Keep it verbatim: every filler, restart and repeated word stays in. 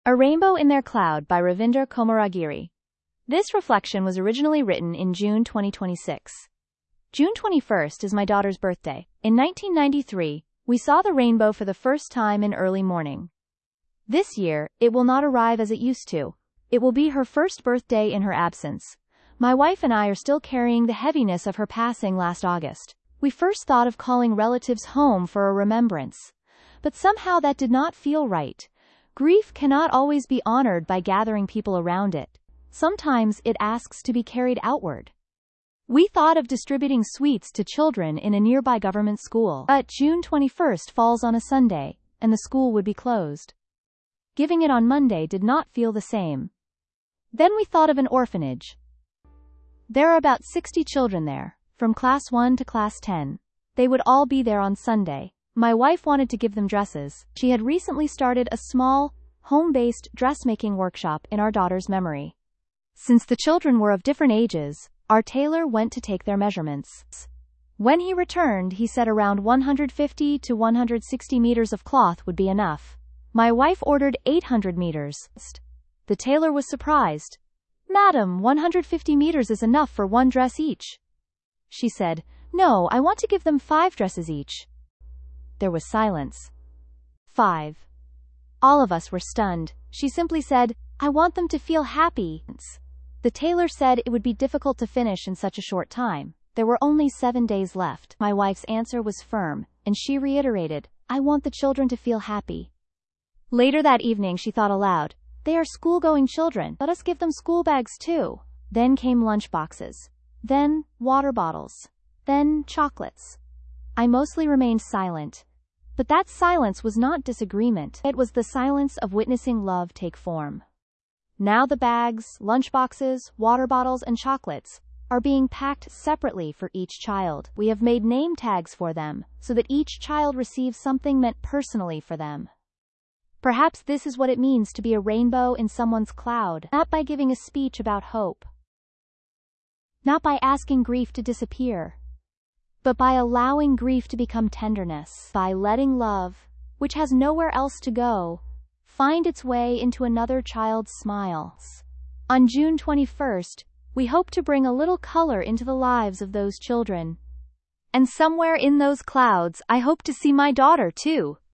A Rainbow in Their Cloud by Ravinder Komaragiri. This reflection was originally written in June twenty twenty-six. June twenty-first is my daughter's birthday. In nineteen ninety-three, we saw the rainbow for the first time in early morning. This year, it will not arrive as it used to. It will be her first birthday in her absence. My wife and I are still carrying the heaviness of her passing last August. We first thought of calling relatives home for a remembrance. But somehow that did not feel right. Grief cannot always be honored by gathering people around it. Sometimes it asks to be carried outward. We thought of distributing sweets to children in a nearby government school, but June twenty-first falls on a Sunday, and the school would be closed. Giving it on Monday did not feel the same. Then we thought of an orphanage. There are about sixty children there, from class one to class ten. They would all be there on Sunday. My wife wanted to give them dresses. She had recently started a small, home-based dressmaking workshop in our daughter's memory. Since the children were of different ages, our tailor went to take their measurements. When he returned, he said around one hundred fifty to one hundred sixty meters of cloth would be enough. My wife ordered eight hundred meters. The tailor was surprised. "Madam, one hundred fifty meters is enough for one dress each." She said, "No, I want to give them five dresses each." There was silence. Five. All of us were stunned. She simply said, "I want them to feel happy." The tailor said it would be difficult to finish in such a short time. There were only seven days left. My wife's answer was firm, and she reiterated, "I want the children to feel happy." Later that evening she thought aloud, "They are school-going children. Let us give them school bags too." Then came lunch boxes. Then, water bottles. Then, chocolates. I mostly remained silent. But that silence was not disagreement. It was the silence of witnessing love take form. Now the bags, lunchboxes, water bottles, and chocolates are being packed separately for each child. We have made name tags for them, so that each child receives something meant personally for them. Perhaps this is what it means to be a rainbow in someone's cloud, not by giving a speech about hope, not by asking grief to disappear, but by allowing grief to become tenderness, by letting love, which has nowhere else to go, find its way into another child's smiles. On June twenty-first, we hope to bring a little color into the lives of those children. And somewhere in those clouds, I hope to see my daughter too.